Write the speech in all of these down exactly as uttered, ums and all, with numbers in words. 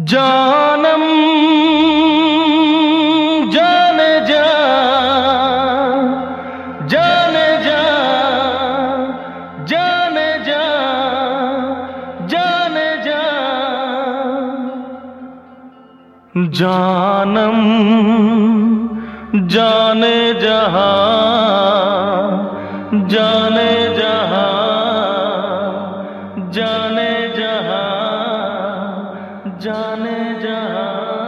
जानम जाने जा जाने जा जाने जा जाने जा जानम जाने जहां जाने जहां जाने जहां जाने जहां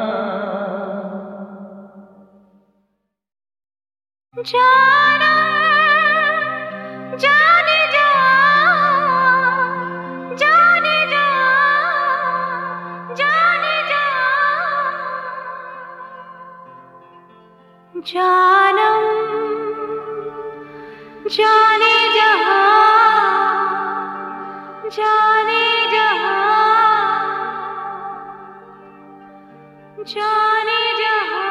जानम जाने जहां जाने जहां जाने जहां जानम जाने जहां जाने जहां जाने जहां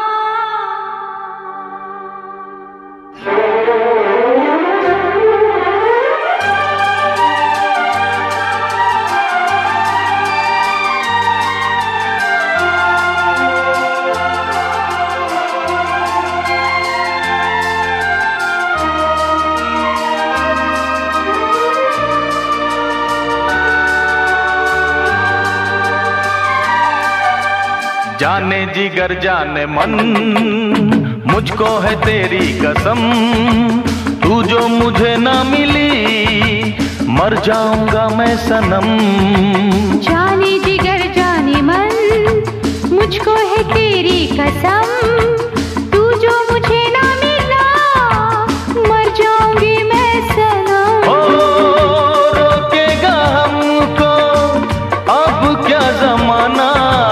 जाने जिगर जाने मन मुझको है तेरी कसम, तू जो मुझे ना मिली मर जाऊंगा मैं सनम। जाने जिगर जाने मन मुझको है तेरी कसम, तू जो मुझे ना मिला मर जाऊंगी मैं सनम। ओ रोकेगा हमको अब क्या जमाना,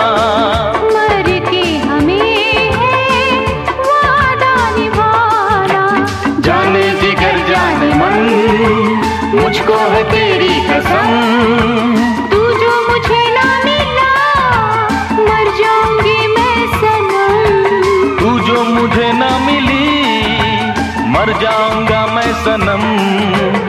मुझको है तेरी कसम, तू जो मुझे ना मिला मर जाऊंगी मैं सनम। तू जो मुझे ना मिली मर जाऊंगा मैं सनम।